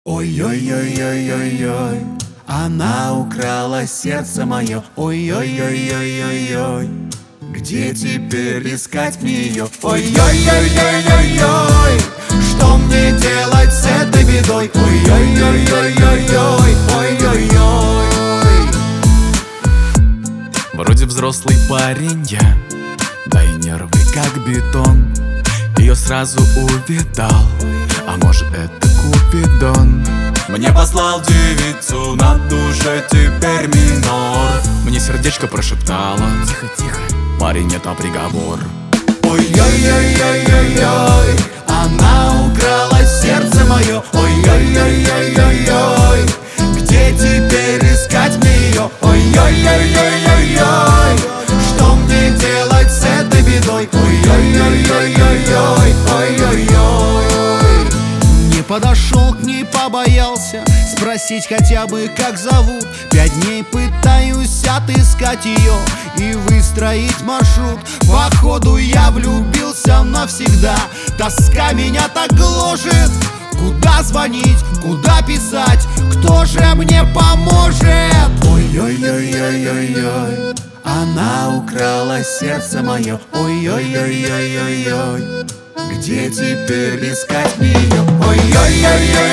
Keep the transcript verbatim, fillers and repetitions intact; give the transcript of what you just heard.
Ой-ой-ой-ой-ой-ой, она украла сердце мое. Ой-ой-ой-ой-ой-ой, где теперь искать мне ее? Ой-ой-ой-ой-ой-ой, что мне делать с этой бедой? Ой-ой-ой-ой-ой-ой, ой-ой-ой. Вроде взрослый парень я, да и нервы как бетон. Ее сразу увидал, а может это Купидон. Мне послал девицу, на душе теперь минор. Мне сердечко прошептало: тихо, тихо, парень, это приговор. Ой-ой-ой-ой-ой-ой, она украла сердце мое. Ой-ой-ой-ой-ой-ой, где теперь искать мне ее? Ой-ой-ой-ой-ой-ой, что мне делать с этой бедой? Ой-ой-ой-ой-ой, ой-ой-ой. Не подошел к ней, побоялся спросить хотя бы, как зовут. Пять дней пытаюсь отыскать ее и выстроить маршрут. Походу я влюбился навсегда, тоска меня так гложет. Куда звонить, куда писать, кто же мне поможет? Ой-ой-ой-ой-ой-ой, она украла сердце мое. Ой-ой-ой-ой-ой-ой, где теперь искать мне ее? Ой-ой-ой-ой-ой-ой,